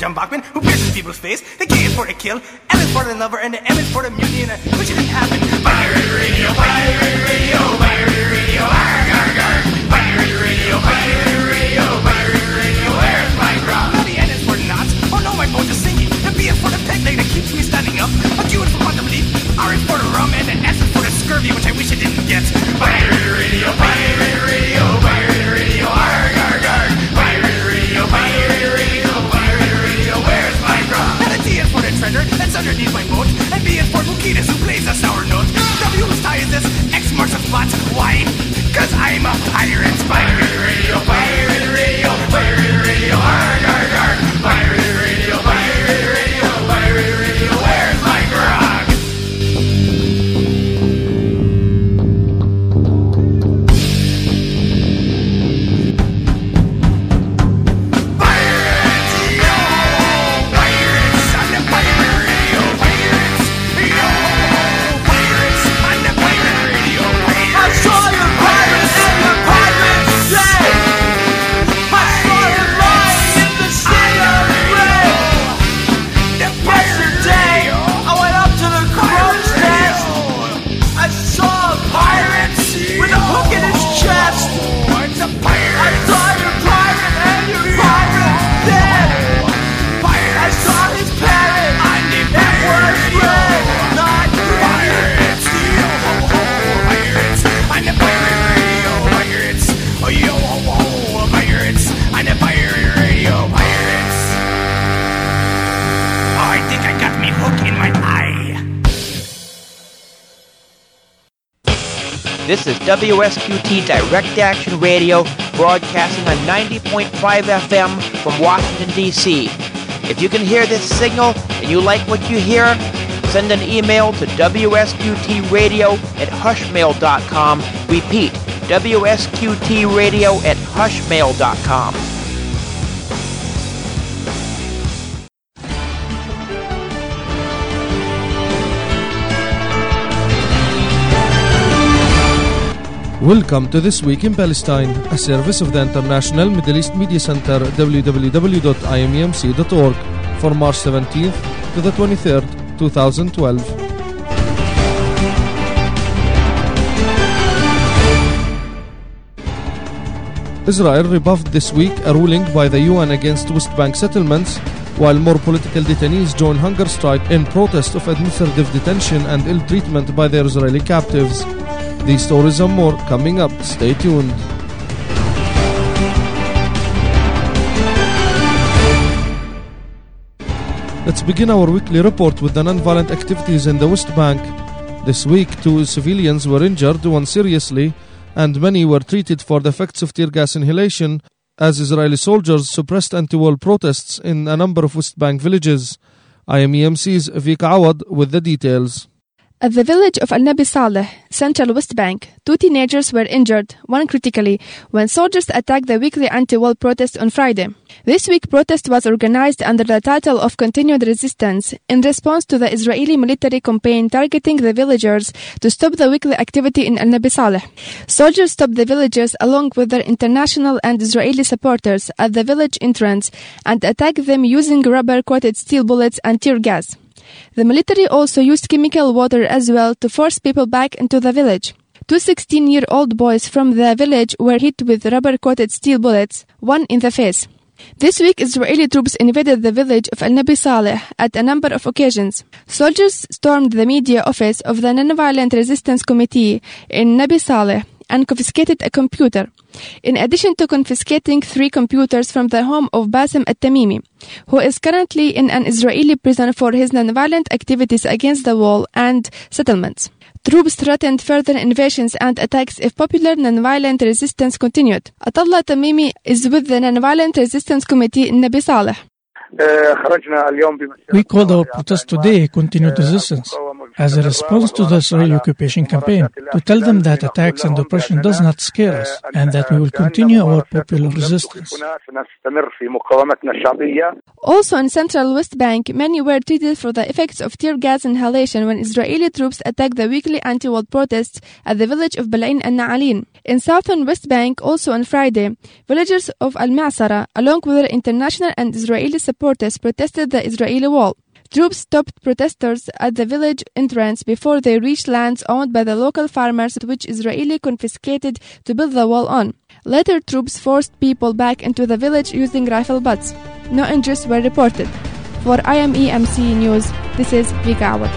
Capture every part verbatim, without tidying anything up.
John Bachman, who pierces people's face. The K is for the kill, L is for the lover, and the M is for the mutiny, and I wish it didn't happen. Pirate radio, pirate radio, pirate radio, arg, arg, arg. Pirate radio, pirate radio, pirate radio, where's my grog? Now the N is for the knots, oh no, my boat is sinking. The B is for the peg leg that keeps me standing up. A Q is for quantum leap, R is for the rum, and the S is for the scurvy, which I wish I didn't get. Pirate radio, pirate radio, pirate radio, arg, arg, arg. Pirate radio, pirate radio, pirate radio, where's my grog? And the T is for the treasure that's underneath my boat, and B is for Bukitas, who plays a sour note. W whose tie is this, X marks the spot. Why? Cause I'm a pirate. Pirate radio, pirate radio, pirate radio, arg, arg, arg. Pirate radio, pirate radio, pirate radio, where's my grog? Pirates, yo! Pirates on the pirate radio, pirates, yo! Pirates on the pirate radio, pirates. I saw your pirates and your pirates say, I saw you lying in the sea of red. Yesterday, I went up to the crow's nest. I saw a pirate with a hook in his chest. It's a pirate. I saw your pirate and your pirate dead. I saw his parrot. It was red, not green. Pirates, yo ho ho, pirates. I'm the pirate radio, pirates. Oh yo ho ho, pirates. I'm the pirate radio, pirates. Oh, I think I got me hook in my eye. This is W S Q T Direct Action Radio, broadcasting on ninety point five F M from Washington, D C If you can hear this signal and you like what you hear, send an email to W S Q T radio at hushmail dot com. Repeat, W S Q T radio at hushmail dot com. Welcome to This Week in Palestine, a service of the International Middle East Media Center, w w w dot i m e m c dot org, for March seventeenth to the twenty-third, two thousand twelve. Israel rebuffed this week a ruling by the U N against West Bank settlements, while more political detainees join hunger strike in protest of administrative detention and ill treatment by their Israeli captives. These stories and more coming up. Stay tuned. Let's begin our weekly report with the non-violent activities in the West Bank. This week, two civilians were injured, one seriously, and many were treated for the effects of tear gas inhalation as Israeli soldiers suppressed anti-war protests in a number of West Bank villages. I M E M C's Vika Awad with the details. At the village of Al-Nabi Saleh, central West Bank, two teenagers were injured, one critically, when soldiers attacked the weekly anti-war protest on Friday. This week protest was organized under the title of Continued Resistance in response to the Israeli military campaign targeting the villagers to stop the weekly activity in Al-Nabi Saleh. Soldiers stopped the villagers along with their international and Israeli supporters at the village entrance and attacked them using rubber-coated steel bullets and tear gas. The military also used chemical water as well to force people back into the village. Two sixteen-year-old boys from the village were hit with rubber-coated steel bullets, one in the face. This week, Israeli troops invaded the village of Al-Nabi Saleh at a number of occasions. Soldiers stormed the media office of the Nonviolent Resistance Committee in Nabi Saleh and confiscated a computer, in addition to confiscating three computers from the home of Bassem At-Tamimi, who is currently in an Israeli prison for his nonviolent activities against the wall and settlements. Troops threatened further invasions and attacks if popular nonviolent resistance continued. Atallah Tamimi is with the Nonviolent Resistance Committee in Nabi Saleh. We called our protest today Continued Resistance, as a response to the Israeli occupation campaign, to tell them that attacks and oppression does not scare us and that we will continue our popular resistance. Also in central West Bank, many were treated for the effects of tear gas inhalation when Israeli troops attacked the weekly anti-war protests at the village of Balain and Na'alin. In southern West Bank, also on Friday, villagers of Al-Ma'sara, along with their international and Israeli supporters, protested the Israeli wall. Troops stopped protesters at the village entrance before they reached lands owned by the local farmers, which Israeli confiscated to build the wall on. Later, troops forced people back into the village using rifle butts. No injuries were reported. For I M E M C News, this is Vika Awad.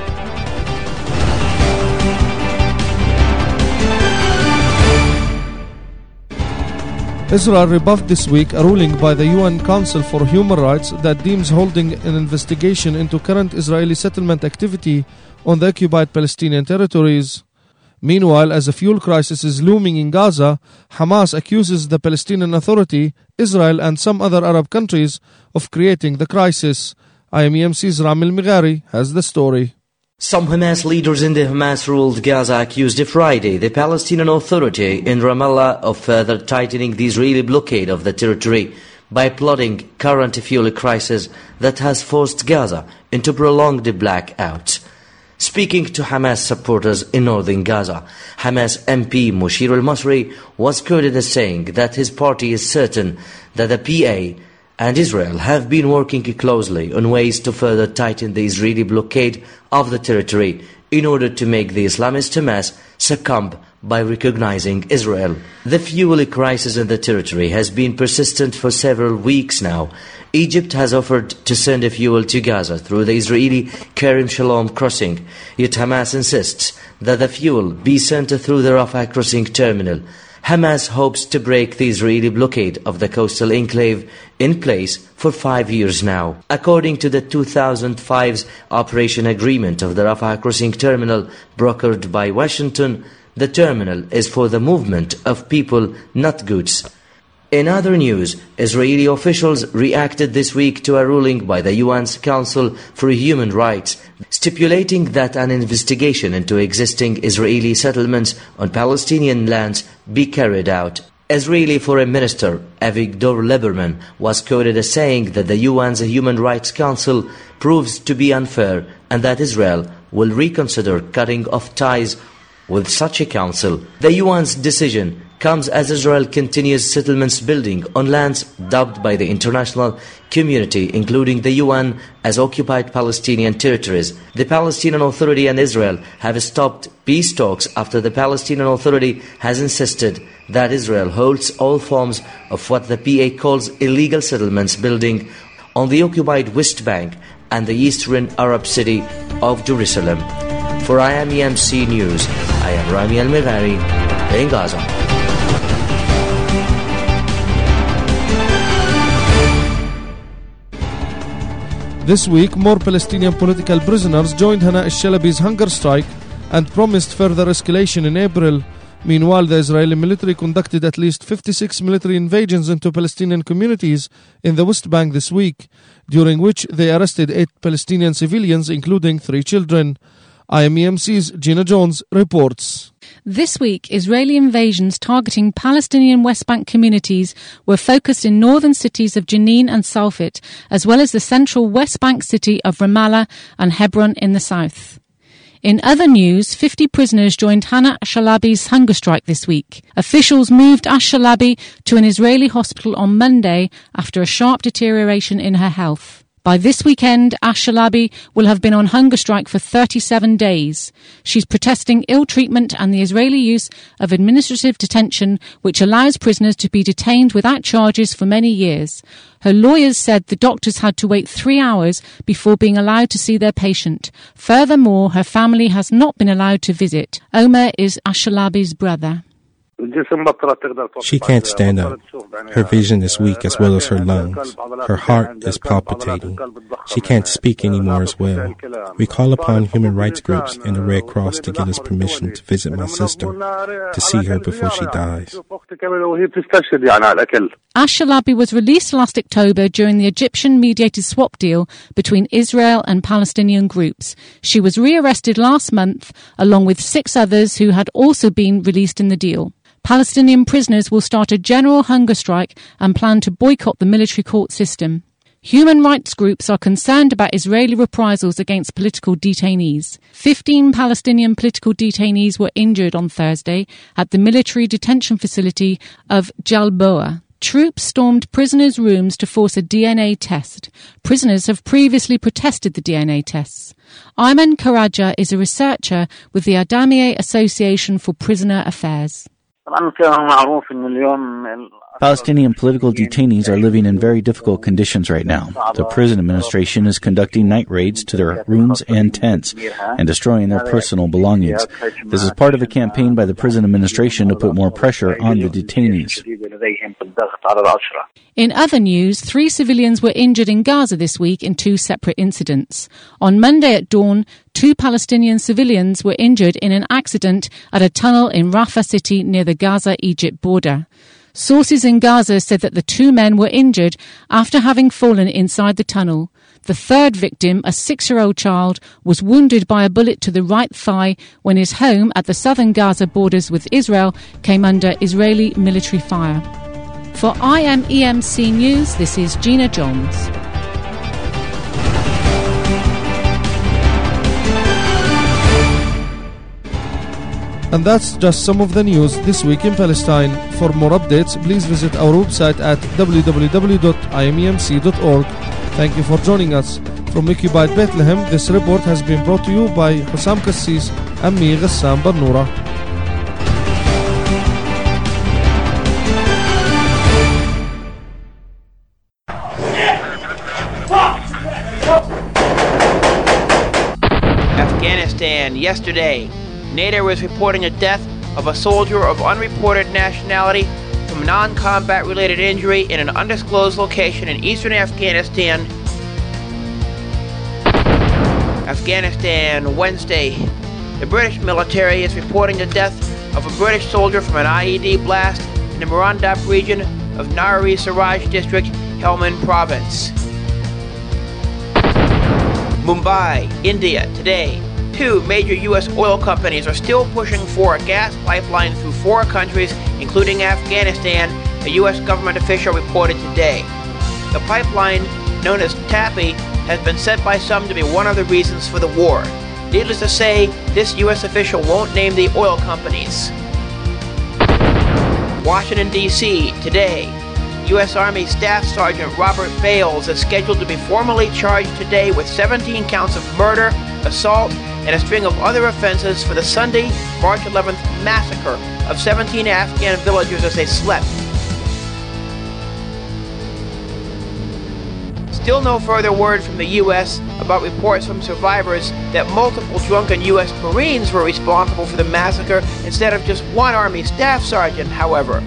Israel rebuffed this week a ruling by the U N Council for Human Rights that deems holding an investigation into current Israeli settlement activity on the occupied Palestinian territories. Meanwhile, as a fuel crisis is looming in Gaza, Hamas accuses the Palestinian Authority, Israel and some other Arab countries of creating the crisis. I M E M C's Rami Al-Mighari has the story. Some Hamas leaders in the Hamas-ruled Gaza accused Friday the Palestinian Authority in Ramallah of further tightening the Israeli blockade of the territory by plotting current fuel crisis that has forced Gaza into prolonged blackouts. Speaking to Hamas supporters in northern Gaza, Hamas M P Moshir al-Masri was quoted as saying that his party is certain that the P A and Israel have been working closely on ways to further tighten the Israeli blockade of the territory in order to make the Islamist Hamas succumb by recognizing Israel. The fuel crisis in the territory has been persistent for several weeks now. Egypt has offered to send fuel to Gaza through the Israeli Kerem Shalom crossing, yet Hamas insists that the fuel be sent through the Rafah crossing terminal. Hamas hopes to break the Israeli blockade of the coastal enclave in place for five years now. According to the two thousand five operation agreement of the Rafah crossing terminal brokered by Washington, the terminal is for the movement of people, not goods. In other news, Israeli officials reacted this week to a ruling by the U N's Council for Human Rights, stipulating that an investigation into existing Israeli settlements on Palestinian lands be carried out. Israeli Foreign Minister Avigdor Lieberman was quoted as saying that the U N's Human Rights Council proves to be unfair and that Israel will reconsider cutting off ties with such a council. The U N's decision comes as Israel continues settlements building on lands dubbed by the international community, including the U N, as occupied Palestinian territories. The Palestinian Authority and Israel have stopped peace talks after the Palestinian Authority has insisted that Israel holds all forms of what the P A calls illegal settlements building on the occupied West Bank and the eastern Arab city of Jerusalem. For I M E M C News, I am Rami Al-Mighari in Gaza. This week, more Palestinian political prisoners joined Hana al-Shalabi's hunger strike and promised further escalation in April. Meanwhile, the Israeli military conducted at least fifty-six military invasions into Palestinian communities in the West Bank this week, during which they arrested eight Palestinian civilians, including three children. I M E M C's Gina Jones reports. This week, Israeli invasions targeting Palestinian West Bank communities were focused in northern cities of Jenin and Salfit, as well as the central West Bank city of Ramallah and Hebron in the south. In other news, fifty prisoners joined Hana al-Shalabi's hunger strike this week. Officials moved al-Shalabi to an Israeli hospital on Monday after a sharp deterioration in her health. By this weekend, al-Shalabi will have been on hunger strike for thirty-seven days. She's protesting ill treatment and the Israeli use of administrative detention, which allows prisoners to be detained without charges for many years. Her lawyers said the doctors had to wait three hours before being allowed to see their patient. Furthermore, her family has not been allowed to visit. Omer is al-Shalabi's brother. She can't stand up. Her vision is weak as well as her lungs. Her heart is palpitating. She can't speak anymore as well. We call upon human rights groups and the Red Cross to give us permission to visit my sister, to see her before she dies. Ash-Shalabi was released last October during the Egyptian-mediated swap deal between Israel and Palestinian groups. She was rearrested last month, along with six others who had also been released in the deal. Palestinian prisoners will start a general hunger strike and plan to boycott the military court system. Human rights groups are concerned about Israeli reprisals against political detainees. Fifteen Palestinian political detainees were injured on Thursday at the military detention facility of Jalboa. Troops stormed prisoners' rooms to force a D N A test. Prisoners have previously protested the D N A tests. Ayman Karaja is a researcher with the Adamiyeh Association for Prisoner Affairs. Palestinian political detainees are living in very difficult conditions right now. The prison administration is conducting night raids to their rooms and tents and destroying their personal belongings. This is part of a campaign by the prison administration to put more pressure on the detainees. In other news, three civilians were injured in Gaza this week in two separate incidents. On Monday at dawn, two Palestinian civilians were injured in an accident at a tunnel in Rafah city near the Gaza-Egypt border. Sources in Gaza said that the two men were injured after having fallen inside the tunnel. The third victim, a six-year-old child, was wounded by a bullet to the right thigh when his home at the southern Gaza borders with Israel came under Israeli military fire. For I M E M C News, this is Gina Johns. And that's just some of the news this week in Palestine. For more updates, please visit our website at w w w dot i m e m c dot org. Thank you for joining us. From Occupied Bethlehem, this report has been brought to you by Hussam Kassis and me, Ghassam Barnoura. Afghanistan, yesterday. NATO is reporting the death of a soldier of unreported nationality from non-combat related injury in an undisclosed location in eastern Afghanistan. Afghanistan, Wednesday. The British military is reporting the death of a British soldier from an I E D blast in the Murandab region of Nari Siraj district, Helmand province. Mumbai, India, today. Two major U S oil companies are still pushing for a gas pipeline through four countries, including Afghanistan, a U S government official reported today. The pipeline, known as TAPI, has been said by some to be one of the reasons for the war. Needless to say, this U S official won't name the oil companies. Washington, D C, today. U S Army Staff Sergeant Robert Bales is scheduled to be formally charged today with seventeen counts of murder, assault, and a string of other offenses for the Sunday, March eleventh massacre of seventeen Afghan villagers as they slept. Still no further word from the U S about reports from survivors that multiple drunken U S Marines were responsible for the massacre instead of just one Army Staff Sergeant, however.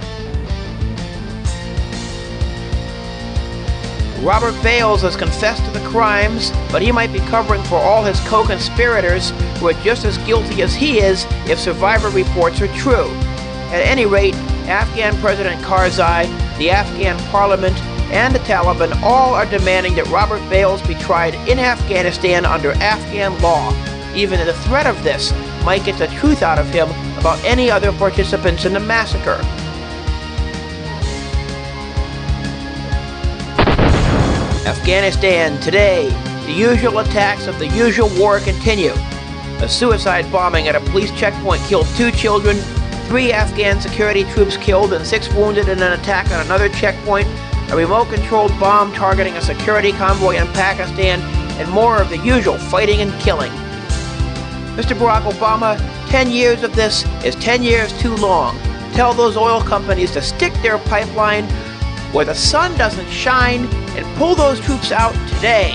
Robert Bales has confessed to the crimes, but he might be covering for all his co-conspirators who are just as guilty as he is if survivor reports are true. At any rate, Afghan President Karzai, the Afghan Parliament, and the Taliban all are demanding that Robert Bales be tried in Afghanistan under Afghan law. Even the threat of this might get the truth out of him about any other participants in the massacre. Afghanistan, today. The usual attacks of the usual war continue. A suicide bombing at a police checkpoint killed two children, three Afghan security troops killed and six wounded in an attack on another checkpoint, a remote-controlled bomb targeting a security convoy in Pakistan, and more of the usual fighting and killing. Mister Barack Obama, ten years of this is ten years too long. Tell those oil companies to stick their pipeline where the sun doesn't shine and pull those troops out today.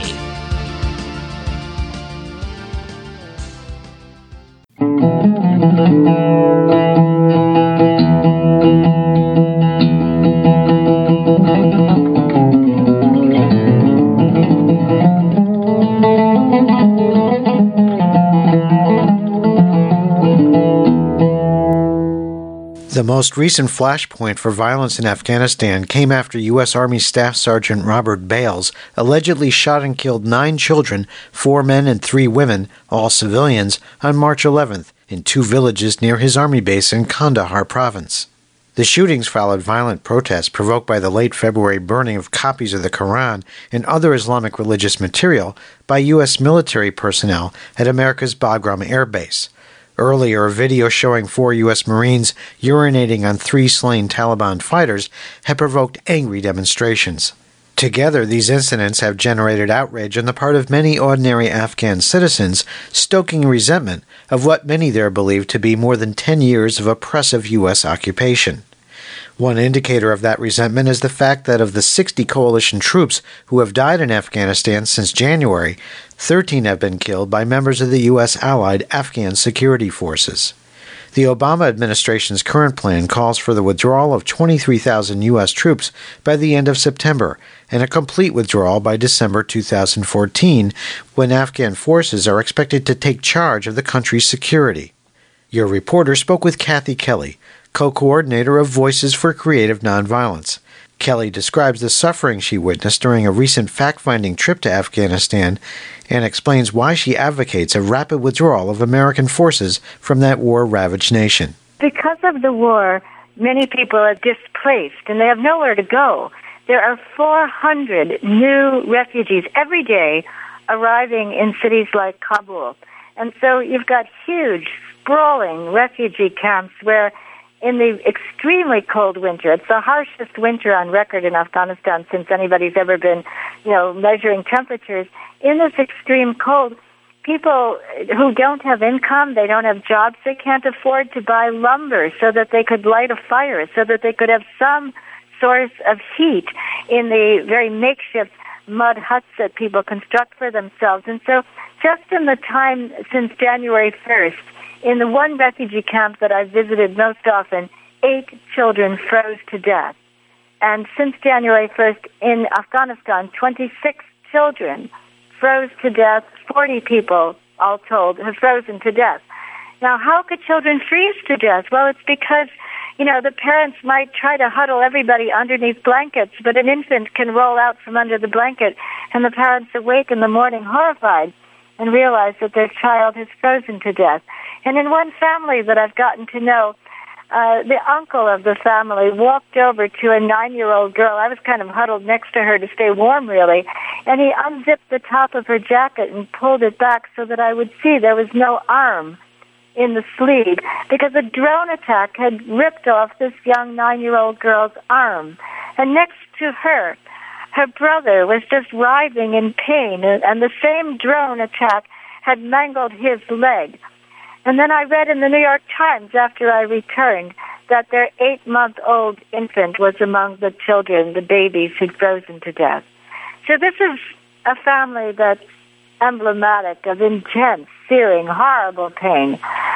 The most recent flashpoint for violence in Afghanistan came after U S. Army Staff Sergeant Robert Bales allegedly shot and killed nine children, four men and three women, all civilians, on March eleventh in two villages near his army base in Kandahar province. The shootings followed violent protests provoked by the late February burning of copies of the Quran and other Islamic religious material by U S military personnel at America's Bagram Air Base. Earlier, a video showing four U S Marines urinating on three slain Taliban fighters had provoked angry demonstrations. Together, these incidents have generated outrage on the part of many ordinary Afghan citizens, stoking resentment of what many there believe to be more than ten years of oppressive U S occupation. One indicator of that resentment is the fact that of the sixty coalition troops who have died in Afghanistan since January, thirteen have been killed by members of the U S allied Afghan security forces. The Obama administration's current plan calls for the withdrawal of twenty-three thousand U S troops by the end of September and a complete withdrawal by December two thousand fourteen, when Afghan forces are expected to take charge of the country's security. Your reporter spoke with Kathy Kelly, co-coordinator of Voices for Creative Nonviolence. Kelly describes the suffering she witnessed during a recent fact-finding trip to Afghanistan and explains why she advocates a rapid withdrawal of American forces from that war-ravaged nation. Because of the war, many people are displaced and they have nowhere to go. There are four hundred new refugees every day arriving in cities like Kabul. And so you've got huge, sprawling refugee camps where in the extremely cold winter, it's the harshest winter on record in Afghanistan since anybody's ever been, you know, measuring temperatures. In this extreme cold, people who don't have income, they don't have jobs, they can't afford to buy lumber so that they could light a fire, so that they could have some source of heat in the very makeshift mud huts that people construct for themselves. And so just in the time since January first, in the one refugee camp that I've visited most often, eight children froze to death. And since January first in Afghanistan, twenty-six children froze to death, forty people, all told, have frozen to death. Now, how could children freeze to death? Well, it's because, you know, the parents might try to huddle everybody underneath blankets, but an infant can roll out from under the blanket, and the parents awake in the morning horrified and realize that their child has frozen to death. And in one family that I've gotten to know, uh, the uncle of the family walked over to a nine-year-old girl. I was kind of huddled next to her to stay warm, really. And he unzipped the top of her jacket and pulled it back so that I would see there was no arm in the sleeve, because a drone attack had ripped off this young nine-year-old girl's arm. And next to her, her brother was just writhing in pain, and the same drone attack had mangled his leg. And then I read in the New York Times after I returned that their eight-month-old infant was among the children, the babies who'd frozen to death. So this is a family that's emblematic of intense, searing, horrible pain.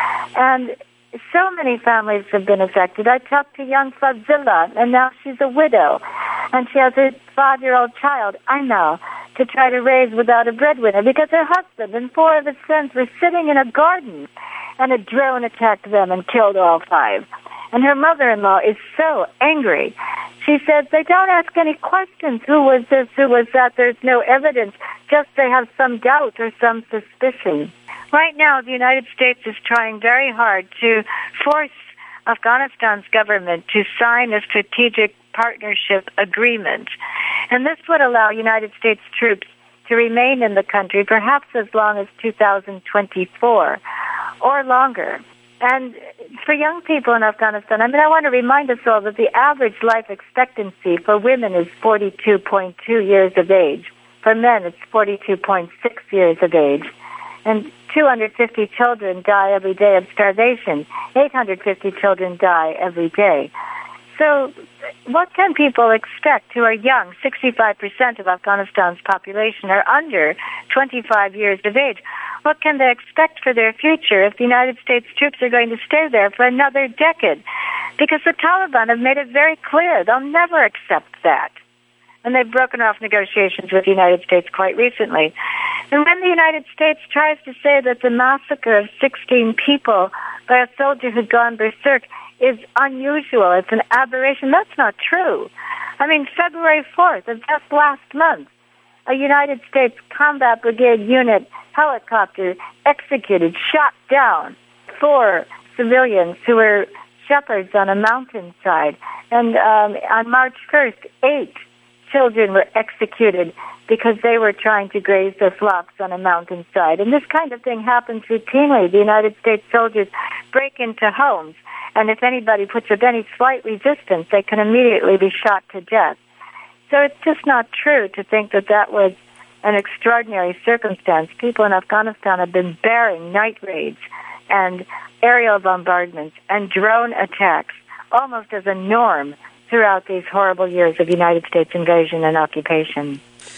And so many families have been affected. I talked to young Fazila, and now she's a widow, and she has a five-year-old child, Aina, to try to raise without a breadwinner because her husband and four of his sons were sitting in a garden, and a drone attacked them and killed all five. And her mother-in-law is so angry. She says, they don't ask any questions. Who was this? Who was that? There's no evidence. Just they have some doubt or some suspicion. Right now, the United States is trying very hard to force Afghanistan's government to sign a strategic partnership agreement. And this would allow United States troops to remain in the country perhaps as long as two thousand twenty-four or longer. And for young people in Afghanistan, I mean, I want to remind us all that the average life expectancy for women is forty-two point two years of age. For men, it's forty-two point six years of age. And two hundred fifty children die every day of starvation. eight hundred fifty children die every day. So what can people expect who are young? sixty-five percent of Afghanistan's population are under twenty-five years of age. What can they expect for their future if the United States troops are going to stay there for another decade? Because the Taliban have made it very clear they'll never accept that. And they've broken off negotiations with the United States quite recently. And when the United States tries to say that the massacre of sixteen people by a soldier who'd gone berserk is unusual. It's an aberration. That's not true. I mean, February fourth of just last month, a United States Combat Brigade unit helicopter executed, shot down four civilians who were shepherds on a mountainside. And um, on March first, eight children were executed because they were trying to graze their flocks on a mountainside. And this kind of thing happens routinely. The United States soldiers break into homes, and if anybody puts up any slight resistance, they can immediately be shot to death. So it's just not true to think that that was an extraordinary circumstance. People in Afghanistan have been bearing night raids and aerial bombardments and drone attacks almost as a norm throughout these horrible years of United States invasion and occupation.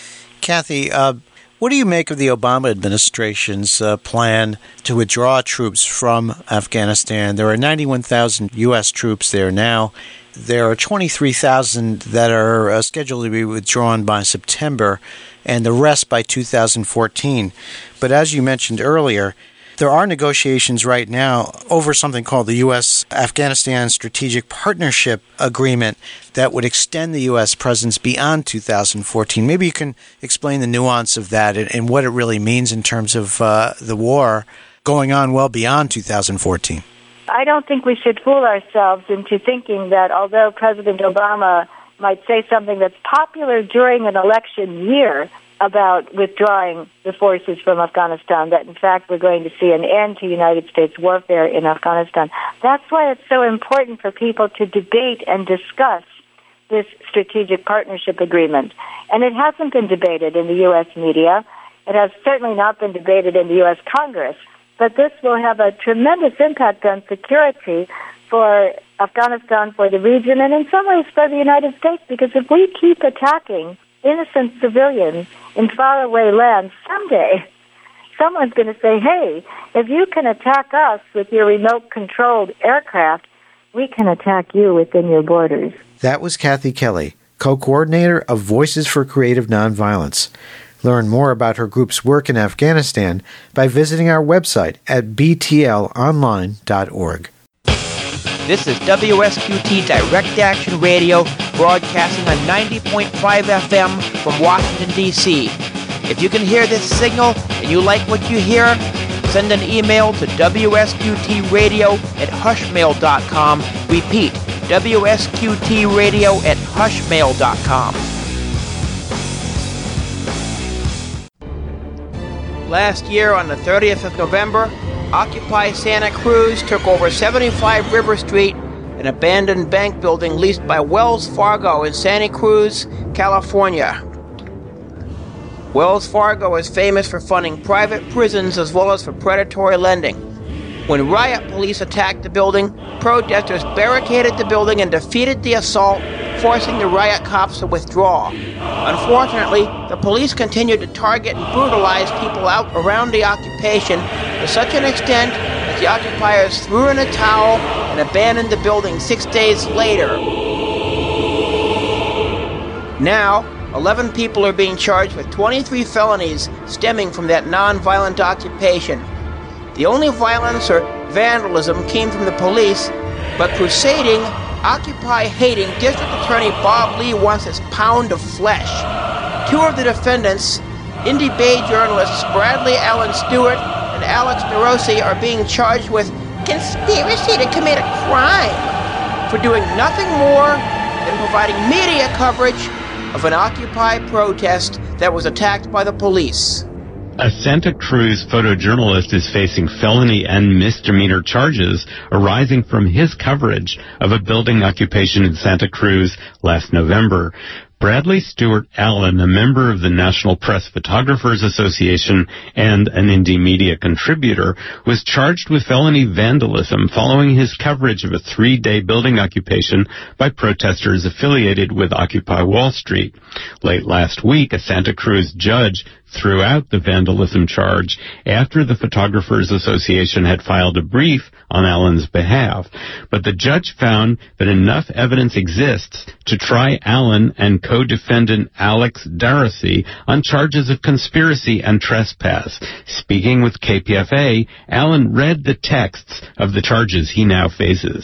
Kathy, uh, what do you make of the Obama administration's uh, plan to withdraw troops from Afghanistan? There are ninety-one thousand U S troops there now. There are twenty-three thousand that are uh, scheduled to be withdrawn by September, and the rest by two thousand fourteen. But as you mentioned earlier, there are negotiations right now over something called the U S Afghanistan Strategic Partnership Agreement that would extend the U S presence beyond two thousand fourteen. Maybe you can explain the nuance of that and, and what it really means in terms of uh, the war going on well beyond two thousand fourteen. I don't think we should fool ourselves into thinking that although President Obama might say something that's popular during an election year about withdrawing the forces from Afghanistan, that in fact we're going to see an end to United States warfare in Afghanistan. That's why it's so important for people to debate and discuss this strategic partnership agreement. And it hasn't been debated in the U S media. It has certainly not been debated in the U S Congress. But this will have a tremendous impact on security for Afghanistan, for the region, and in some ways for the United States, because if we keep attacking innocent civilians in faraway lands, someday someone's going to say, hey, if you can attack us with your remote-controlled aircraft, we can attack you within your borders. That was Kathy Kelly, co-coordinator of Voices for Creative Nonviolence. Learn more about her group's work in Afghanistan by visiting our website at b t l online dot org. This is W S Q T Direct Action Radio, broadcasting on ninety point five F M from Washington, D C If you can hear this signal and you like what you hear, send an email to W S Q T radio at hushmail dot com. Repeat, W S Q T radio at hushmail dot com. Last year, on the thirtieth of November, Occupy Santa Cruz took over seventy-five River Street, an abandoned bank building leased by Wells Fargo in Santa Cruz, California. Wells Fargo is famous for funding private prisons as well as for predatory lending. When riot police attacked the building, protesters barricaded the building and defeated the assault, forcing the riot cops to withdraw. Unfortunately, the police continued to target and brutalize people out around the occupation to such an extent that the occupiers threw in a towel and abandoned the building six days later. Now, eleven people are being charged with twenty-three felonies stemming from that non-violent occupation. The only violence or vandalism came from the police, but crusading, Occupy-hating District Attorney Bob Lee wants his pound of flesh. Two of the defendants, Indie Bay journalists Bradley Allen Stewart and Alex DeRossi, are being charged with conspiracy to commit a crime for doing nothing more than providing media coverage of an Occupy protest that was attacked by the police. A Santa Cruz photojournalist is facing felony and misdemeanor charges arising from his coverage of a building occupation in Santa Cruz last November. Bradley Stewart Allen, a member of the National Press Photographers Association and an indie media contributor, was charged with felony vandalism following his coverage of a three-day building occupation by protesters affiliated with Occupy Wall Street. Late last week, a Santa Cruz judge threw out the vandalism charge after the Photographers Association had filed a brief on Allen's behalf. But the judge found that enough evidence exists to try Allen and co-defendant Alex DeRossi on charges of conspiracy and trespass. Speaking with K P F A, Allen read the texts of the charges he now faces.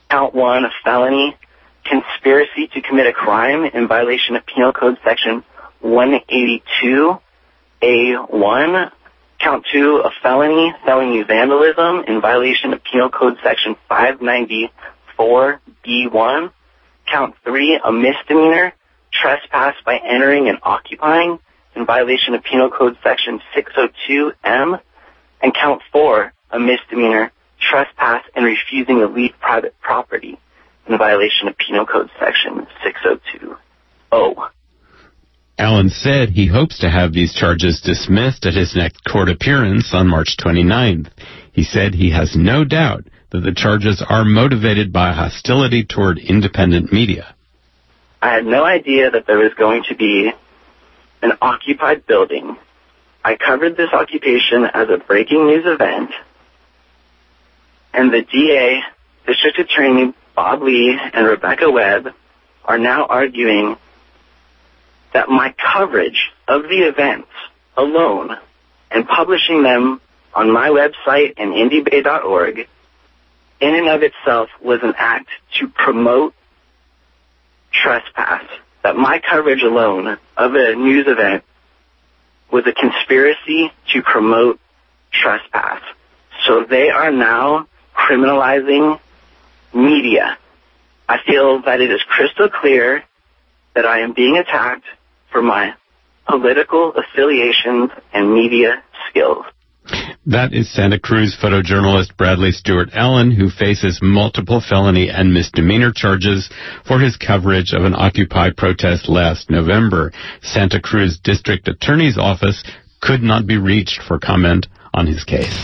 Count one, a felony, conspiracy to commit a crime in violation of Penal Code Section one eighty-two A one. Count two, a felony, felony vandalism in violation of Penal Code Section five ninety-four B one. Count three, a misdemeanor, trespass by entering and occupying in violation of Penal Code Section six oh two M. And count four, a misdemeanor, trespass and refusing to leave private property in violation of Penal Code Section six oh two O. Allen said he hopes to have these charges dismissed at his next court appearance on March twenty-ninth. He said he has no doubt that the charges are motivated by hostility toward independent media. I had no idea that there was going to be an occupied building. I covered this occupation as a breaking news event, and the D A, District Attorney Bob Lee, and Rebecca Webb are now arguing that my coverage of the events alone and publishing them on my website and indie bay dot org in and of itself was an act to promote trespass. That my coverage alone of a news event was a conspiracy to promote trespass. So they are now criminalizing media. I feel that it is crystal clear that I am being attacked for my political affiliations and media skills. That is Santa Cruz photojournalist Bradley Stewart Allen, who faces multiple felony and misdemeanor charges for his coverage of an Occupy protest last November. Santa Cruz District Attorney's Office could not be reached for comment on his case.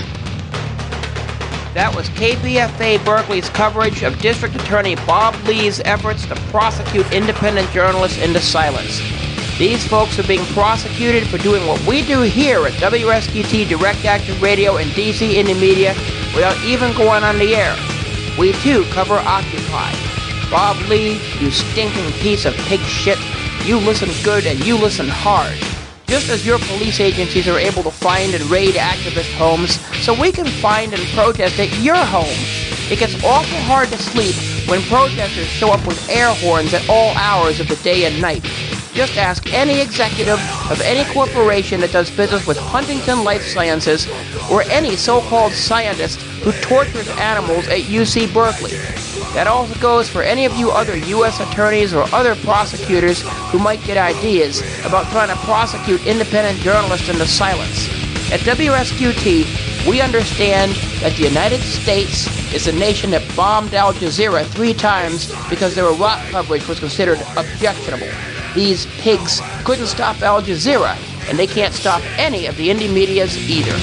That was K P F A Berkeley's coverage of District Attorney Bob Lee's efforts to prosecute independent journalists into silence. These folks are being prosecuted for doing what we do here at W S Q T Direct Action Radio and D C Indie Media without even going on the air. We too cover Occupy. Bob Lee, you stinking piece of pig shit, you listen good and you listen hard. Just as your police agencies are able to find and raid activist homes, so we can find and protest at your home. It gets awful hard to sleep when protesters show up with air horns at all hours of the day and night. Just ask any executive of any corporation that does business with Huntington Life Sciences or any so-called scientist who tortures animals at U C Berkeley. That also goes for any of you other U S attorneys or other prosecutors who might get ideas about trying to prosecute independent journalists into silence. At W S Q T, we understand that the United States is a nation that bombed Al Jazeera three times because their Iraq coverage was considered objectionable. These pigs couldn't stop Al Jazeera, and they can't stop any of the indie medias either.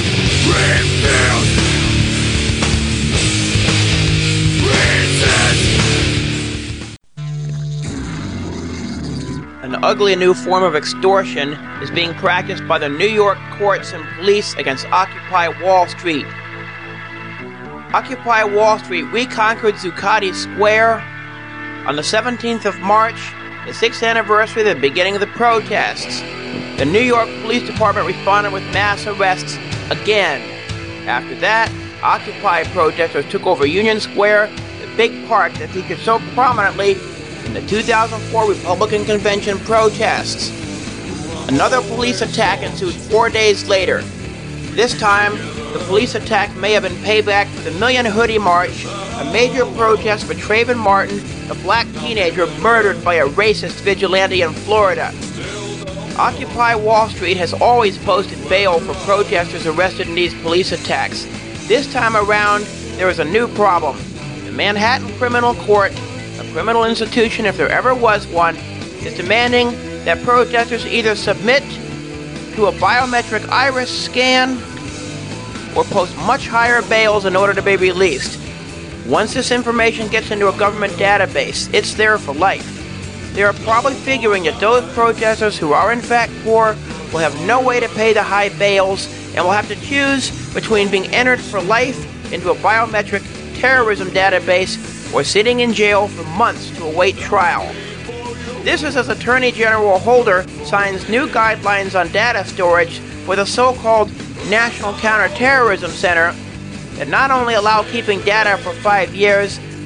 An ugly new form of extortion is being practiced by the New York courts and police against Occupy Wall Street. Occupy Wall Street reconquered Zuccotti Square on the seventeenth of March, the sixth anniversary of the beginning of the protests. The New York Police Department responded with mass arrests again. After that, Occupy protesters took over Union Square, the big park that featured so prominently in the two thousand four Republican Convention protests. Another police attack ensued four days later. This time, the police attack may have been payback for the Million Hoodie March, a major protest for Trayvon Martin, a black teenager murdered by a racist vigilante in Florida. Occupy Wall Street has always posted bail for protesters arrested in these police attacks. This time around, there is a new problem. The Manhattan Criminal Court, a criminal institution if there ever was one, is demanding that protesters either submit to a biometric iris scan or post much higher bails in order to be released. Once this information gets into a government database, it's there for life. They are probably figuring that those protesters who are in fact poor will have no way to pay the high bails and will have to choose between being entered for life into a biometric terrorism database or sitting in jail for months to await trial. This is as Attorney General Holder signs new guidelines on data storage for the so-called National Counterterrorism Center that not only allow keeping data for five years,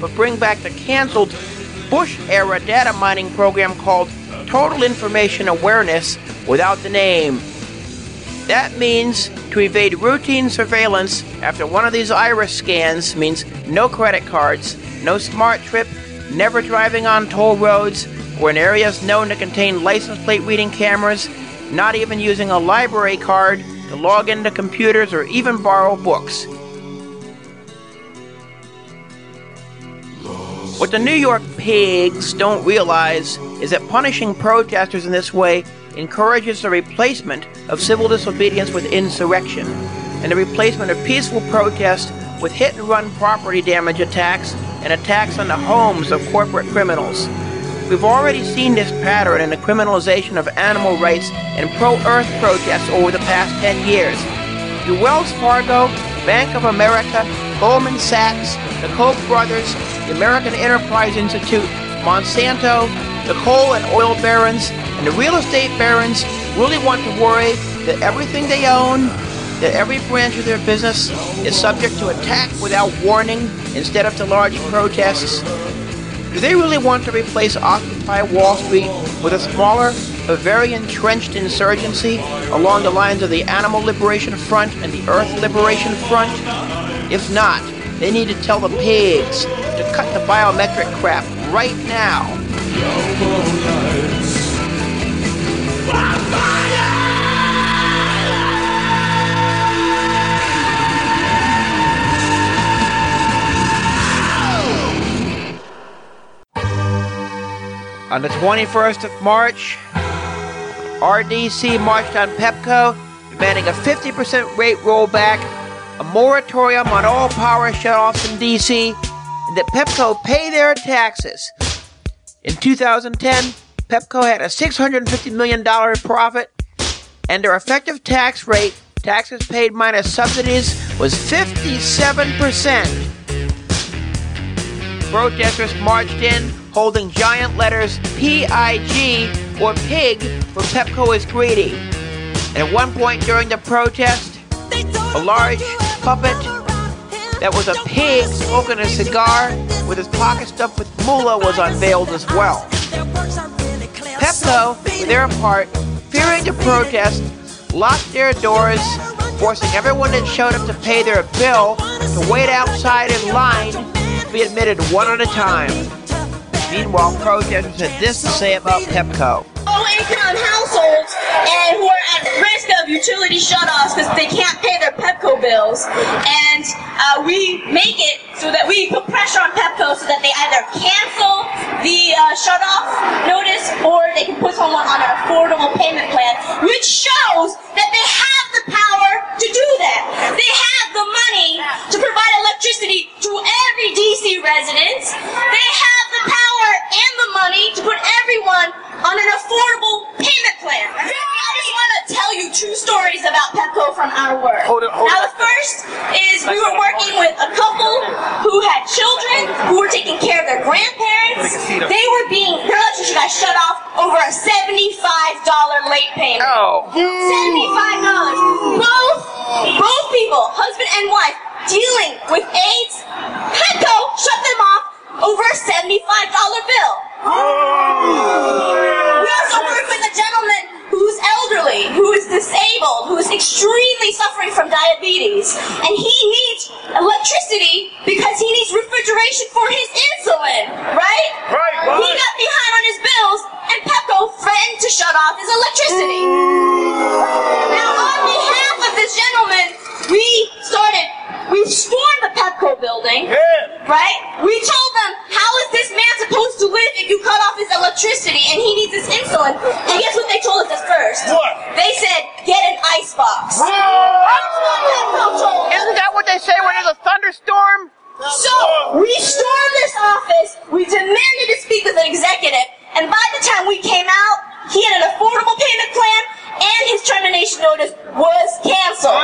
but bring back the canceled Bush-era data mining program called Total Information Awareness without the name. That means to evade routine surveillance after one of these iris scans means no credit cards, no smart trip, never driving on toll roads or in areas known to contain license plate reading cameras, not even using a library card to log into computers or even borrow books. What the New York pigs don't realize is that punishing protesters in this way encourages the replacement of civil disobedience with insurrection, and the replacement of peaceful protest with hit-and-run property damage attacks and attacks on the homes of corporate criminals. We've already seen this pattern in the criminalization of animal rights and pro-Earth protests over the past ten years. Do Wells Fargo, Bank of America, Goldman Sachs, the Koch brothers, the American Enterprise Institute, Monsanto, the coal and oil barons, and the real estate barons really want to worry that everything they own, that every branch of their business is subject to attack without warning instead of to large protests? Do they really want to replace Occupy Wall Street with a smaller but very entrenched insurgency along the lines of the Animal Liberation Front and the Earth Liberation Front? If not, they need to tell the pigs to cut the biometric crap right now. On the twenty-first of March, R D C marched on Pepco, demanding a fifty percent rate rollback, a moratorium on all power shutoffs in D C, and that Pepco pay their taxes. In two thousand ten, Pepco had a six hundred fifty million dollars profit, and their effective tax rate, taxes paid minus subsidies, was fifty-seven percent. Protesters marched in, holding giant letters P I G, or pig, for Pepco is greedy. And at one point during the protest, a large puppet that was a pig smoking a cigar with his pocket stuffed with moolah was unveiled as well. Pepco, for their part, fearing the protest, locked their doors, forcing everyone that showed up to pay their bill to wait outside in line to be admitted one at a time. Meanwhile, protesters had this to say about Pepco. Low-income households and who are at risk of utility shutoffs because they can't pay their Pepco bills. And uh, we make it so that we put pressure on Pepco so that they either cancel the uh, shutoff notice or they can put someone on an affordable payment plan, which shows that they have the power to do that. They have the money to provide electricity to every D C resident. They have the power and the money to put everyone on an affordable payment plan. I just want to tell you two stories about Pepco from our work. Hold it, hold now, the first is we were working with a couple who had children who were taking care of their grandparents. They were being, their electricity got shut off over a seventy-five dollars late payment. Oh. seventy-five dollars. Both, both people, husband and wife, dealing with AIDS. Pepco shut them off over a seventy-five dollars bill. We also work with a gentleman who's elderly, who is disabled, who is extremely suffering from diabetes, and he needs electricity because he needs refrigeration for his insulin, right? Right, right. He got behind on his bills, and Pepco threatened to shut off his electricity. Now, on behalf of this gentleman, we started, we stormed the Pepco building, yeah. right? We told them, how is this man supposed to live if you cut off his electricity and he needs his insulin? And guess what they told us at first? What? They said, get an ice box. Whoa. That's what Pepco told us. Isn't that what they say when there's a thunderstorm? So, we stormed this office, we demanded to speak with an executive, and by the time we came out, he had an affordable payment plan, and his termination notice was canceled.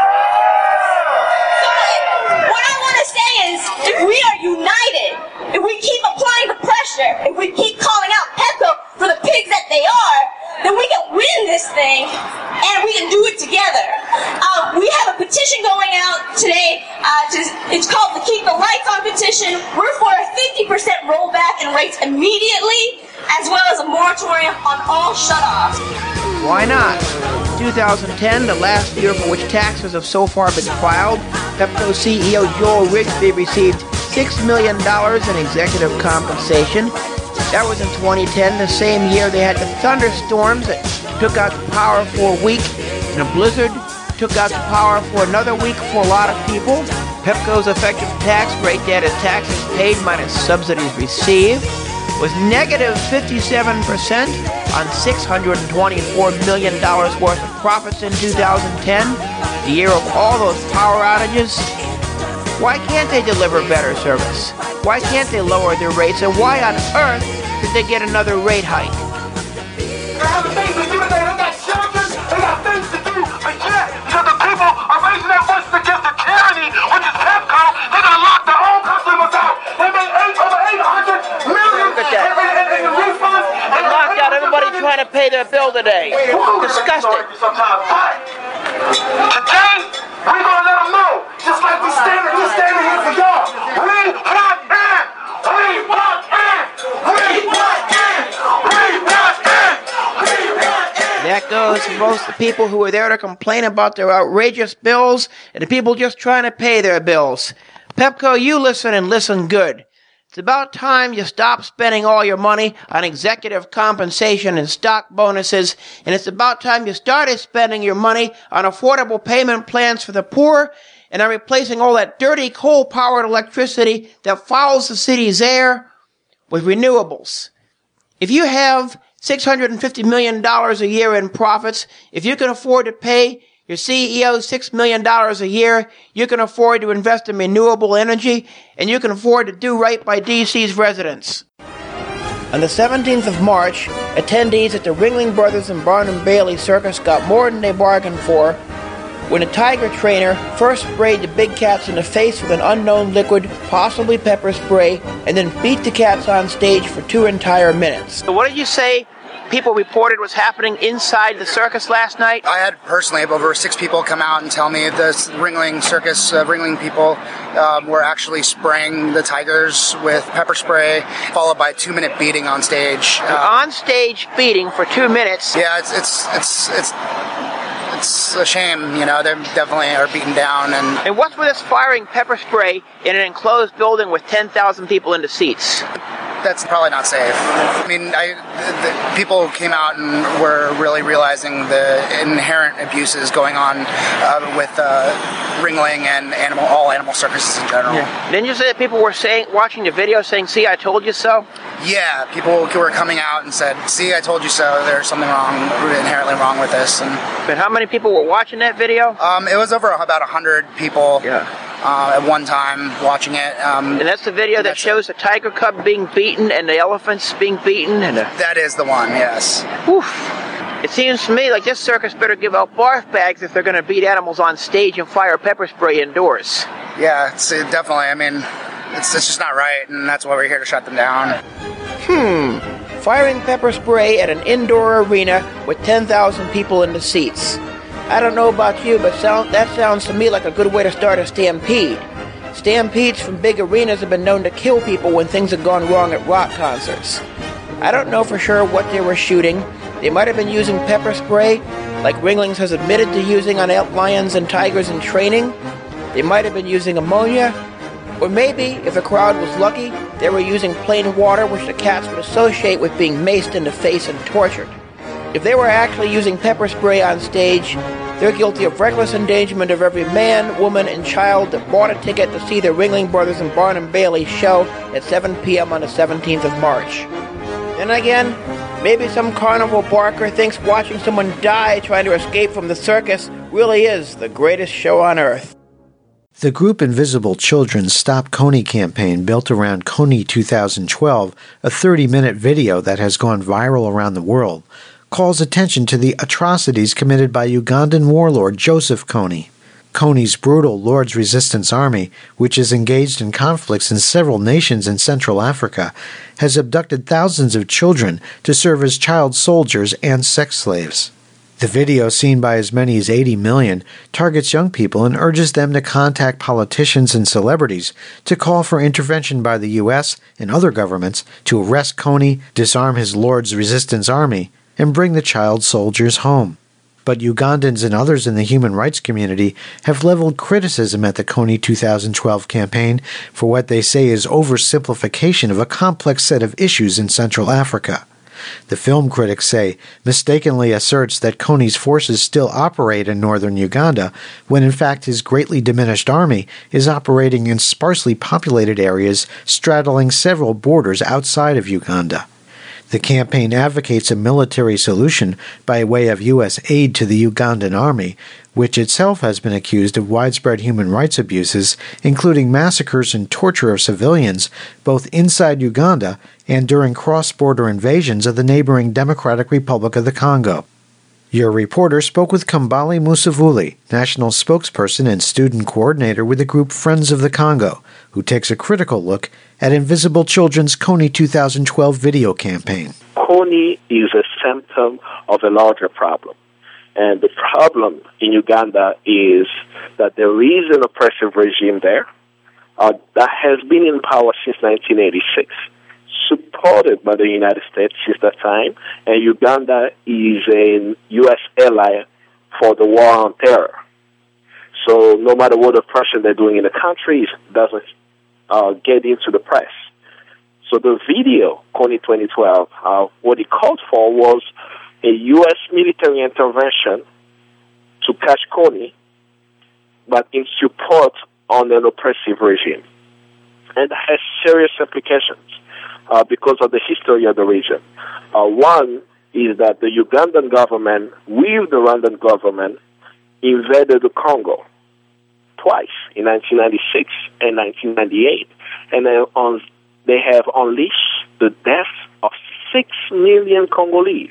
So, what I want to say is, if we are united, if we keep applying the pressure, if we keep calling out Pepco for the pigs that they are, then we can win this thing, and we can do it together. Uh, we have a petition going out today uh, to is, it's called the Keep the Lights On petition. We're for a fifty percent rollback in rates immediately, as well as a moratorium on all shutoffs. Why not? two thousand ten, the last year for which taxes have so far been filed, Pepco C E O Joel Rigsby received six million dollars in executive compensation. That was in twenty ten, the same year they had the thunderstorms that took out the power for a week, and a blizzard took out the power for another week for a lot of people. Pepco's effective tax rate, that is taxes paid minus subsidies received, was negative fifty-seven percent on six hundred twenty-four million dollars worth of profits in two thousand ten, the year of all those power outages. Why can't they deliver better service? Why can't they lower their rates? And why on earth did they get another rate hike? They have things to do today. They got children. They got things to do. But yet, because the people are raising their voices against the tyranny, which is Pepco, they're going to lock their own customers out. They made eight, over eight hundred million Look at that. in, in, in refunds. They locked out everybody trying to pay their bill today. Disgusting. Today, we're going to let them know, just like we standing, we standing here for y'all. We want in. We want in. We want in. We want in. We want in. That goes for both the people who are there to complain about their outrageous bills and the people just trying to pay their bills. Pepco, you listen and listen good. It's about time you stop spending all your money on executive compensation and stock bonuses, and it's about time you started spending your money on affordable payment plans for the poor and on replacing all that dirty coal-powered electricity that fouls the city's air with renewables. If you have six hundred fifty million dollars a year in profits, if you can afford to pay your C E O six million dollars a year, you can afford to invest in renewable energy, and you can afford to do right by D C's residents. On the seventeenth of March, attendees at the Ringling Brothers and Barnum Bailey Circus got more than they bargained for when a tiger trainer first sprayed the big cats in the face with an unknown liquid, possibly pepper spray, and then beat the cats on stage for two entire minutes. So what did you say people reported was happening inside the circus last night? I had personally over six people come out and tell me the Ringling Circus, uh, Ringling people um, were actually spraying the tigers with pepper spray, followed by a two-minute beating on stage. Uh, on stage beating for two minutes. Yeah, it's it's it's it's it's a shame. You know, they definitely are beaten down. And and what's with us firing pepper spray in an enclosed building with ten thousand people in the seats? That's probably not safe. I mean, I, the, people came out and were really realizing the inherent abuses going on uh, with uh, Ringling and animal, all animal circuses in general. Yeah. Didn't you say that people were saying, watching the video, saying, "See, I told you so"? Yeah, people were coming out and said, "See, I told you so. There's something wrong, inherently wrong with this." And but how many people were watching that video? Um, it was over about a hundred people. Yeah. Uh, at one time watching it. Um, and that's the video that shows the tiger cub being beaten and the elephants being beaten? And the... That is the one, yes. Oof. It seems to me like this circus better give out barf bags if they're going to beat animals on stage and fire pepper spray indoors. Yeah, it's, it definitely. I mean, it's, it's just not right, and that's why we're here to shut them down. Hmm. Firing pepper spray at an indoor arena with ten thousand people in the seats. I don't know about you, but sound, that sounds to me like a good way to start a stampede. Stampedes from big arenas have been known to kill people when things have gone wrong at rock concerts. I don't know for sure what they were shooting. They might have been using pepper spray, like Ringlings has admitted to using on lions and tigers in training. They might have been using ammonia. Or maybe, if the crowd was lucky, they were using plain water, which the cats would associate with being maced in the face and tortured. If they were actually using pepper spray on stage, they're guilty of reckless endangerment of every man, woman, and child that bought a ticket to see the Ringling Brothers and Barnum Bailey show at seven p.m. on the seventeenth of March. Then again, maybe some carnival barker thinks watching someone die trying to escape from the circus really is the greatest show on earth. The group Invisible Children's Stop Kony campaign, built around Kony two thousand twelve, a thirty-minute video that has gone viral around the world, calls attention to the atrocities committed by Ugandan warlord Joseph Kony. Kony's brutal Lord's Resistance Army, which is engaged in conflicts in several nations in Central Africa, has abducted thousands of children to serve as child soldiers and sex slaves. The video, seen by as many as eighty million, targets young people and urges them to contact politicians and celebrities to call for intervention by the U S and other governments to arrest Kony, disarm his Lord's Resistance Army, and bring the child soldiers home. But Ugandans and others in the human rights community have leveled criticism at the Kony two thousand twelve campaign for what they say is oversimplification of a complex set of issues in Central Africa. The film critics say mistakenly asserts that Kony's forces still operate in northern Uganda, when in fact his greatly diminished army is operating in sparsely populated areas straddling several borders outside of Uganda. The campaign advocates a military solution by way of U S aid to the Ugandan army, which itself has been accused of widespread human rights abuses, including massacres and torture of civilians, both inside Uganda and during cross-border invasions of the neighboring Democratic Republic of the Congo. Your reporter spoke with Kambale Musavuli, national spokesperson and student coordinator with the group Friends of the Congo, who takes a critical look at Invisible Children's Kony two thousand twelve video campaign. Kony is a symptom of a larger problem. And the problem in Uganda is that there is an oppressive regime there uh, that has been in power since nineteen eighty-six, supported by the United States since that time, and Uganda is a U S ally for the war on terror. So no matter what oppression they're doing in the country, it doesn't uh, get into the press. So the video, Kony twenty twelve, uh, what it called for was a U S military intervention to catch Kony, but in support on an oppressive regime. And that has serious implications uh, because of the history of the region. Uh, one is that the Ugandan government, with the Rwandan government, invaded the Congo twice, in nineteen ninety-six and nineteen ninety-eight. And then on, they have unleashed the death of six million Congolese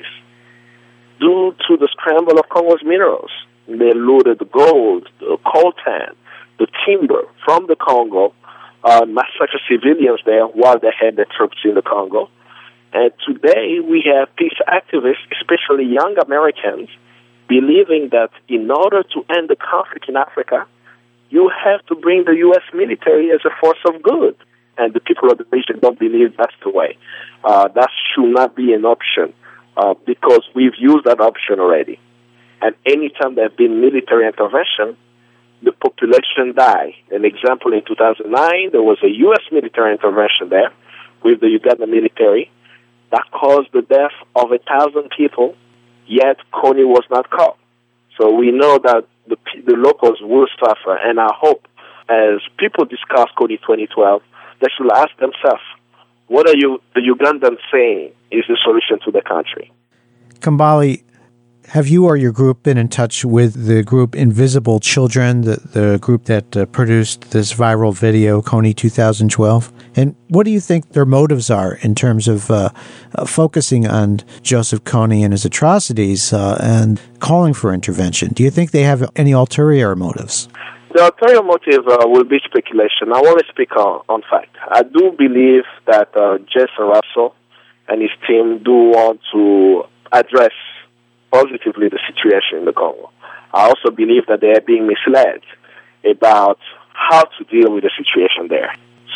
due to the scramble of Congo's minerals. They looted the gold, the coltan, the timber from the Congo, uh, massacred civilians there while they had their troops in the Congo. And today we have peace activists, especially young Americans, believing that in order to end the conflict in Africa, you have to bring the U S military as a force of good. And the people of the region don't believe that's the way. Uh, that should not be an option uh, because we've used that option already. And anytime there has been military intervention, the population die. An example, in two thousand nine, there was a U S military intervention there with the Uganda military that caused the death of a thousand people, yet Kony was not caught. So we know that the, the locals will suffer, and I hope as people discuss Kony twenty twelve, they should ask themselves, what are you, the Ugandans saying is the solution to the country? Kambale, have you or your group been in touch with the group Invisible Children, the, the group that uh, produced this viral video, Kony two thousand twelve? And what do you think their motives are in terms of uh, uh, focusing on Joseph Kony and his atrocities uh, and calling for intervention? Do you think they have any ulterior motives? The ulterior motive uh, will be speculation. I want to speak on, on fact. I do believe that uh, Jason Russell and his team do want to address positively the situation in the Congo. I also believe that they are being misled about how to deal with the situation there.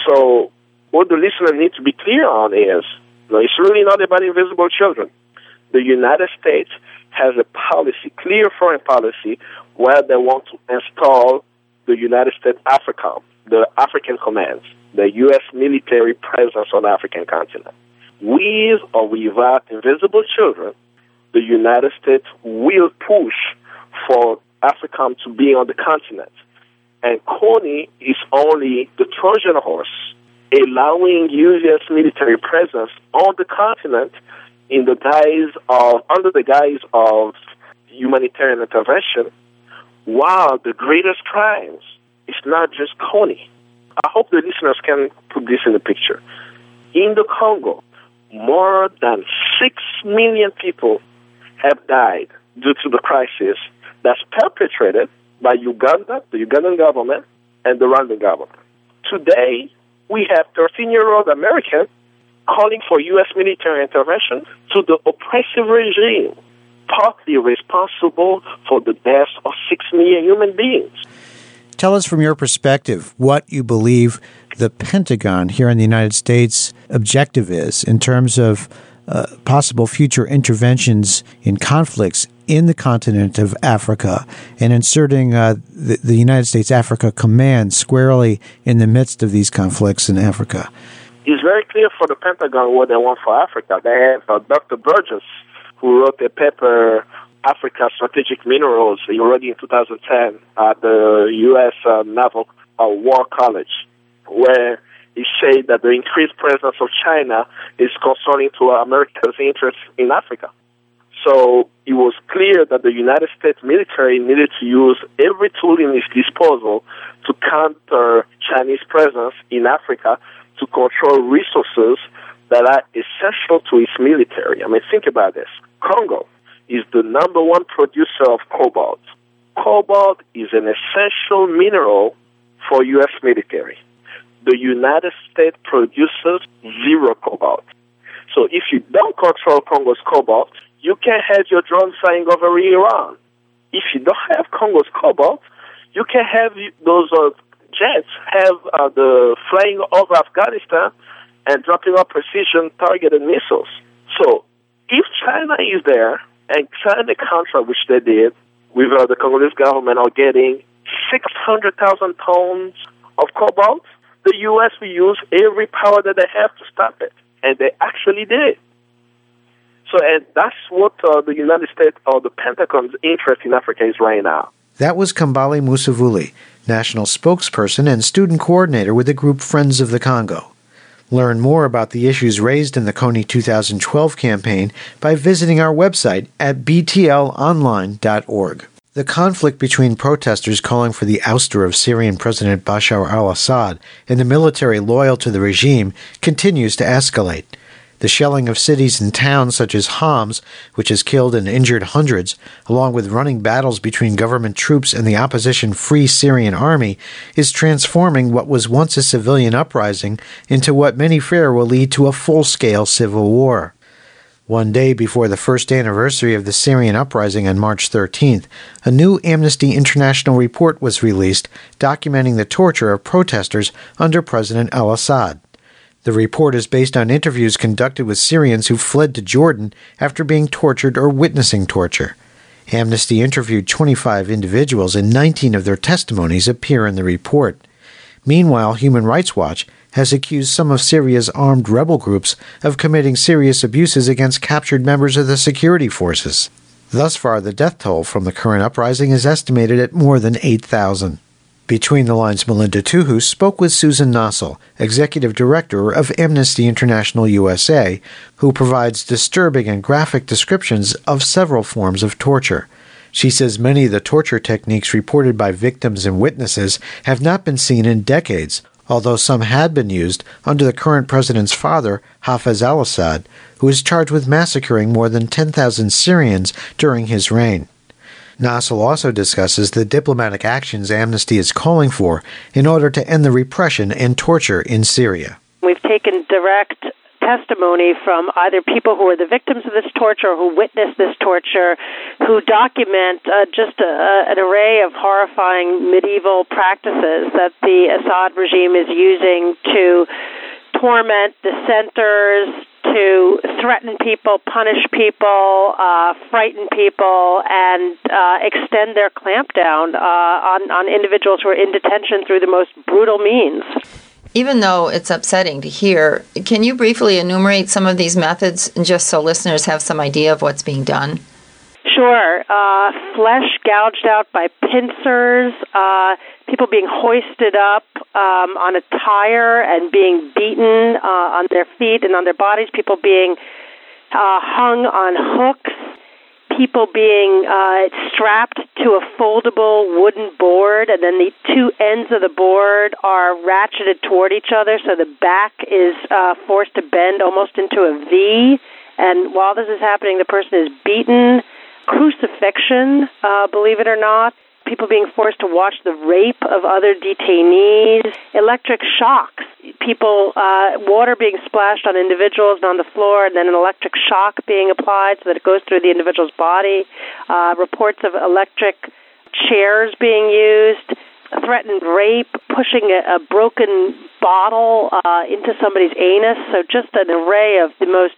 So what the listener needs to be clear on is, you know, it's really not about invisible children. The United States has a policy, clear foreign policy, where they want to install the United States AFRICOM, the African Commands, the U S military presence on the African continent. With or without invisible children, the United States will push for AFRICOM to be on the continent. And Kony is only the Trojan horse, allowing U S military presence on the continent in the guise of, under the guise of humanitarian intervention, while the greatest crimes is not just Kony. I hope the listeners can put this in the picture. In the Congo, more than six million people have died due to the crisis that's perpetrated by Uganda, the Ugandan government, and the Rwandan government. Today, we have thirteen-year-old Americans calling for U S military intervention to the oppressive regime partly responsible for the deaths of six million human beings. Tell us from your perspective what you believe the Pentagon here in the United States objective is in terms of uh, possible future interventions in conflicts in the continent of Africa and inserting uh, the, the United States Africa Command squarely in the midst of these conflicts in Africa. It's very clear for the Pentagon what they want for Africa. They have uh, Doctor Burgess, who wrote a paper, Africa Strategic Minerals, already in two thousand ten at the U S Uh, Naval uh, War College, where he said that the increased presence of China is concerning to America's interests in Africa. So it was clear that the United States military needed to use every tool in its disposal to counter Chinese presence in Africa to control resources that are essential to its military. I mean, think about this. Congo is the number one producer of cobalt. Cobalt is an essential mineral for U S military. The United States produces zero cobalt. So if you don't control Congo's cobalt, you can have your drones flying over Iran. If you don't have Congo's cobalt, you can have those uh, jets have uh, the flying over Afghanistan and dropping off precision targeted missiles. So if China is there and sign the contract, which they did, with uh, the Congolese government are getting six hundred thousand tons of cobalt, the U S will use every power that they have to stop it. And they actually did. So and that's what uh, the United States or the Pentagon's interest in Africa is right now. That was Kambale Musavuli, national spokesperson and student coordinator with the group Friends of the Congo. Learn more about the issues raised in the Kony two thousand twelve campaign by visiting our website at b t l online dot org. The conflict between protesters calling for the ouster of Syrian President Bashar al-Assad and the military loyal to the regime continues to escalate. The shelling of cities and towns such as Homs, which has killed and injured hundreds, along with running battles between government troops and the opposition Free Syrian Army, is transforming what was once a civilian uprising into what many fear will lead to a full-scale civil war. One day before the first anniversary of the Syrian uprising on March thirteenth, a new Amnesty International report was released documenting the torture of protesters under President al-Assad. The report is based on interviews conducted with Syrians who fled to Jordan after being tortured or witnessing torture. Amnesty interviewed twenty-five individuals, and nineteen of their testimonies appear in the report. Meanwhile, Human Rights Watch has accused some of Syria's armed rebel groups of committing serious abuses against captured members of the security forces. Thus far, the death toll from the current uprising is estimated at more than eight thousand. Between the Lines, Melinda Tuhus spoke with Susan Nossel, Executive Director of Amnesty International U S A, who provides disturbing and graphic descriptions of several forms of torture. She says many of the torture techniques reported by victims and witnesses have not been seen in decades, although some had been used under the current president's father, Hafez al-Assad, who is charged with massacring more than ten thousand Syrians during his reign. Nossel also discusses the diplomatic actions Amnesty is calling for in order to end the repression and torture in Syria. We've taken direct testimony from either people who are the victims of this torture or who witnessed this torture, who document uh, just a, an array of horrifying medieval practices that the Assad regime is using to torment dissenters, to threaten people, punish people, uh, frighten people, and uh, extend their clampdown uh, on, on individuals who are in detention through the most brutal means. Even though it's upsetting to hear, can you briefly enumerate some of these methods just so listeners have some idea of what's being done? Sure. Uh, flesh gouged out by pincers, uh, people being hoisted up um, on a tire and being beaten uh, on their feet and on their bodies, people being uh, hung on hooks, people being uh, strapped to a foldable wooden board, and then the two ends of the board are ratcheted toward each other, so the back is uh, forced to bend almost into a V. And while this is happening, the person is beaten. Crucifixion, uh, believe it or not, people being forced to watch the rape of other detainees, electric shocks people, uh, water being splashed on individuals and on the floor, and then an electric shock being applied so that it goes through the individual's body, uh, reports of electric chairs being used, threatened rape, pushing a, a broken bottle uh, into somebody's anus. So just an array of the most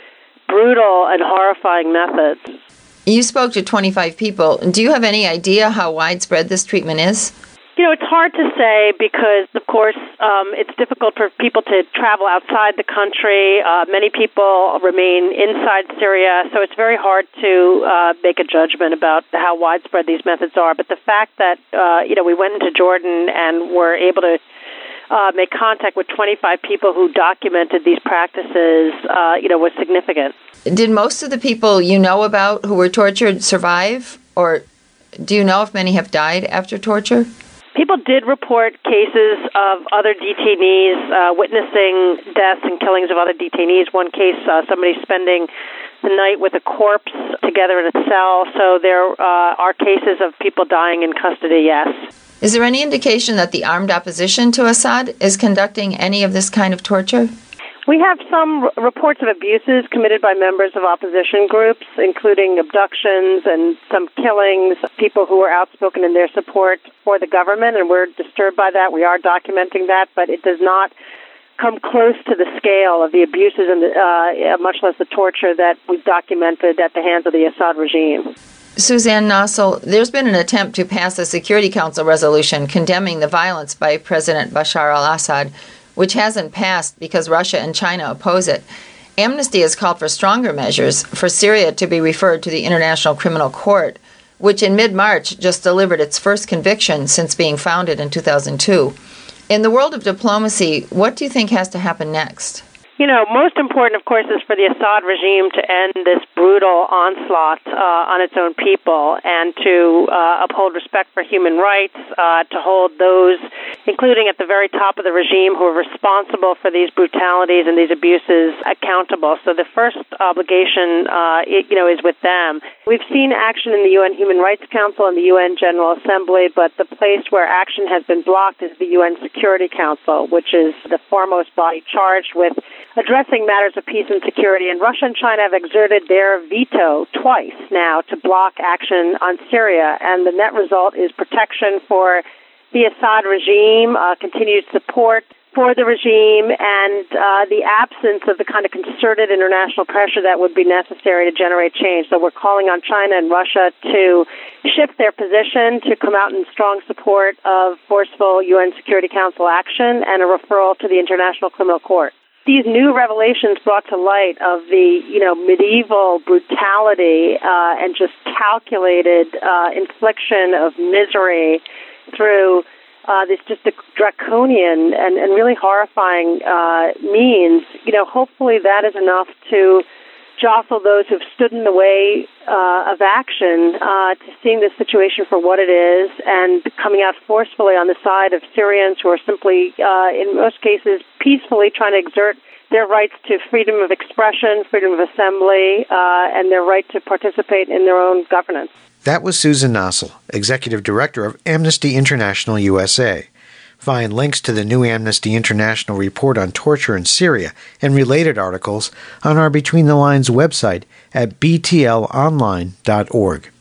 brutal and horrifying methods. You spoke to twenty-five people. Do you have any idea how widespread this treatment is? You know, it's hard to say because, of course, um, it's difficult for people to travel outside the country. Uh, many people remain inside Syria, so it's very hard to uh, make a judgment about how widespread these methods are. But the fact that, uh, you know, we went into Jordan and were able to uh, make contact with twenty-five people who documented these practices, uh, you know, was significant. Did most of the people you know about who were tortured survive, or do you know if many have died after torture? People did report cases of other detainees uh, witnessing deaths and killings of other detainees. One case, uh, somebody spending the night with a corpse together in a cell. So there uh, are cases of people dying in custody, yes. Is there any indication that the armed opposition to Assad is conducting any of this kind of torture? We have some r- reports of abuses committed by members of opposition groups, including abductions and some killings, people who were outspoken in their support for the government, and we're disturbed by that. We are documenting that, but it does not come close to the scale of the abuses and the, uh, much less the torture that we've documented at the hands of the Assad regime. Suzanne Nossel, there's been an attempt to pass a Security Council resolution condemning the violence by President Bashar al-Assad, which hasn't passed because Russia and China oppose it. Amnesty has called for stronger measures for Syria to be referred to the International Criminal Court, which in mid-March just delivered its first conviction since being founded in two thousand two. In the world of diplomacy, what do you think has to happen next? You know, most important, of course, is for the Assad regime to end this brutal onslaught uh, on its own people and to uh, uphold respect for human rights, uh, to hold those, including at the very top of the regime, who are responsible for these brutalities and these abuses accountable. So the first obligation, uh, it, you know, is with them. We've seen action in the U N Human Rights Council and the U N General Assembly, but the place where action has been blocked is the U N Security Council, which is the foremost body charged with addressing matters of peace and security. And Russia and China have exerted their veto twice now to block action on Syria. And the net result is protection for the Assad regime, uh, continued support for the regime, and uh, the absence of the kind of concerted international pressure that would be necessary to generate change. So we're calling on China and Russia to shift their position, to come out in strong support of forceful U N Security Council action and a referral to the International Criminal Court. These new revelations brought to light of the, you know, medieval brutality uh, and just calculated uh, infliction of misery through uh, this just a draconian and, and really horrifying uh, means, you know, hopefully that is enough to jostle those who've stood in the way uh, of action uh, to seeing this situation for what it is and coming out forcefully on the side of Syrians who are simply, uh, in most cases, peacefully trying to exert their rights to freedom of expression, freedom of assembly, uh, and their right to participate in their own governance. That was Susan Nossel, Executive Director of Amnesty International U S A. Find links to the new Amnesty International report on torture in Syria and related articles on our Between the Lines website at b t l online dot org.